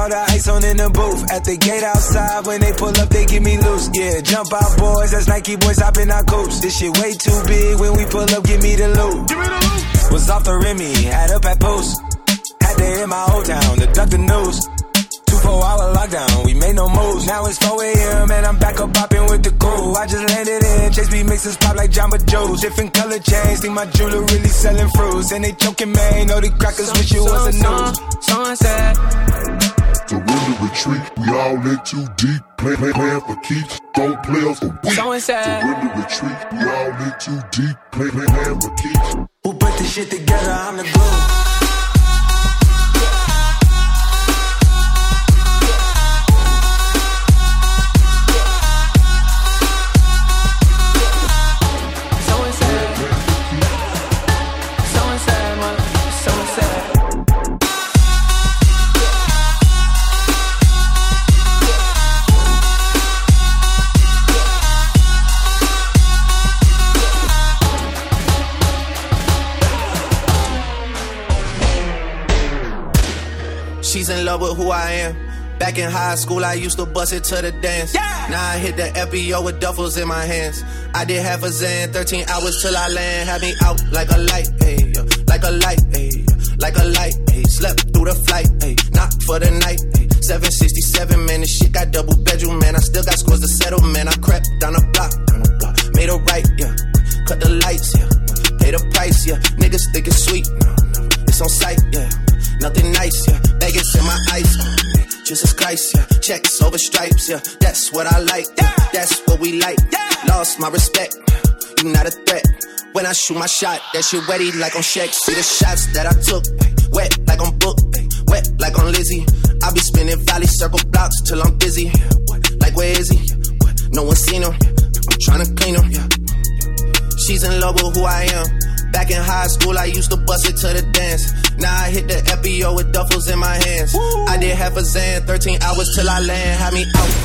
all the ice on in the booth. At the gate outside, when they pull up, they give me loose. Yeah, jump out, boys, that's Nike boys hopping our coops. This shit way too big, when we pull up, give me the loot. Give me the loot. Was off the Remy, had up at Post. Had to hit my old town to duck the news. 2-4-hour lockdown, we made no moves. Now it's 4 a.m. and I'm back up popping with the crew. I just landed in, Chase B mixes pop like Jamba Joe's. Different color chains, think my jeweler really selling fruits. And they choking, man, know the crackers wish it was a news. Sunset. Surrender, retreat, we all in too deep. Plan for keeps, don't play us for weak. Surrender, retreat, we all in too deep. Plan for keeps. Who put this shit together, I'm the glue. She's in love with who I am. Back in high school, I used to bust it to the dance. Yeah. Now I hit the FBO with duffels in my hands. I did half a Zan, 13 hours till I land. Had me out like a light, ayy, like a light, ayy, like a light, ayy. Slept through the flight, ayy, not for the night, ayy. 767, man, this shit got double bedroom, man. I still got scores to settle, man. I crept down the block, made a right, yeah. Cut the lights, yeah. Pay the price, yeah. Niggas think it's sweet, no, it's on sight, yeah. Nothing nice, yeah. Vegas in my ice, Jesus Christ, yeah. Checks over stripes, yeah. That's what I like, yeah. That's what we like, yeah. Lost my respect, you not a threat. When I shoot my shot, that shit wetty like on Shaq. See the shots that I took, wet like on Book, wet like on Lizzie. I be spinning valley circle blocks till I'm busy. Like where is he? No one seen him. I'm tryna clean him. She's in love with who I am. Back in high school, I used to bust it to the dance. Now I hit the FBO with duffels in my hands. Woo. I did half a Zan, 13 hours till I land. Had me out